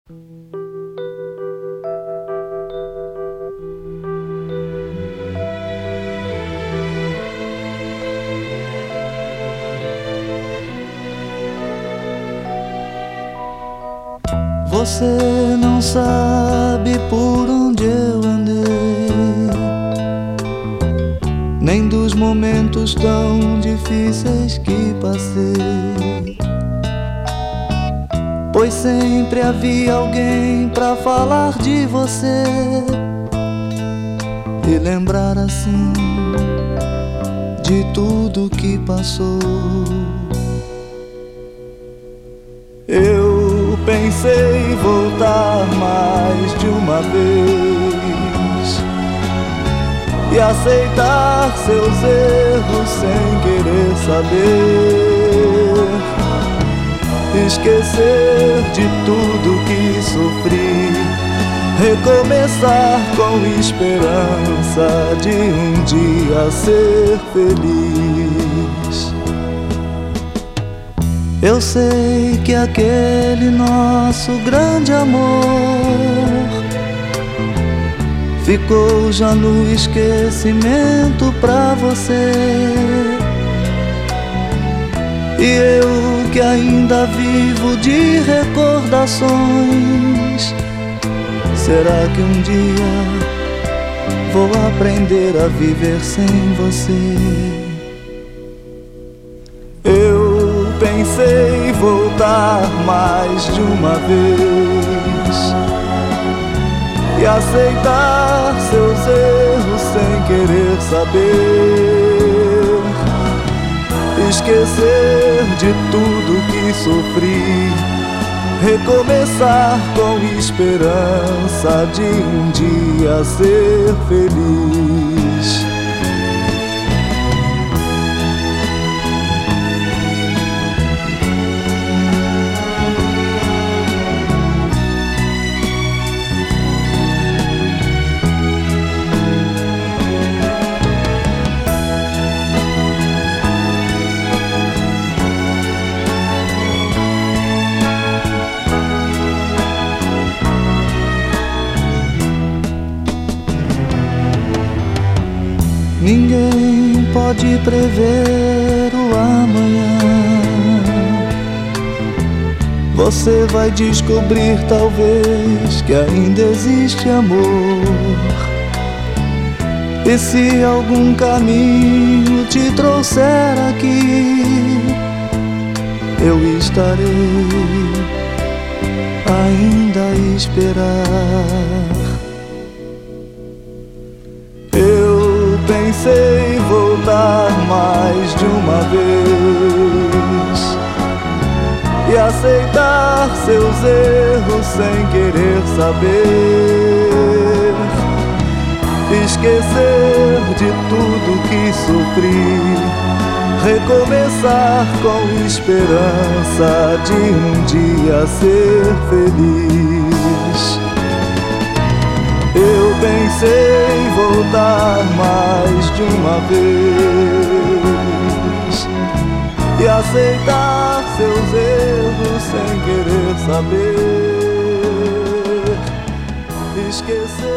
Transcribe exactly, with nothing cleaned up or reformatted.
Você não sabe por onde eu andei, nem dos momentos tão difíceis que passei, pois sempre havia alguém pra falar de você e lembrar assim de tudo que passou. Eu pensei voltar mais de uma vez e aceitar seus erros sem querer saber, esquecer de tudo que sofri, recomeçar com esperança de um dia ser feliz. Eu sei que aquele nosso grande amor ficou já no esquecimento pra você, e eu que ainda vivo de recordações, será que um dia vou aprender a viver sem você? Pensei voltar mais de uma vez e aceitar seus erros sem querer saber, esquecer de tudo que sofri, recomeçar com esperança de um dia ser feliz. Ninguém pode prever o amanhã. Você vai descobrir talvez que ainda existe amor. E se algum caminho te trouxer aqui, eu estarei ainda a esperar. Pensei voltar mais de uma vez e aceitar seus erros sem querer saber, esquecer de tudo que sofri, recomeçar com esperança de um dia ser feliz. Eu pensei voltar mais de uma vez e aceitar seus erros sem querer saber, esquecer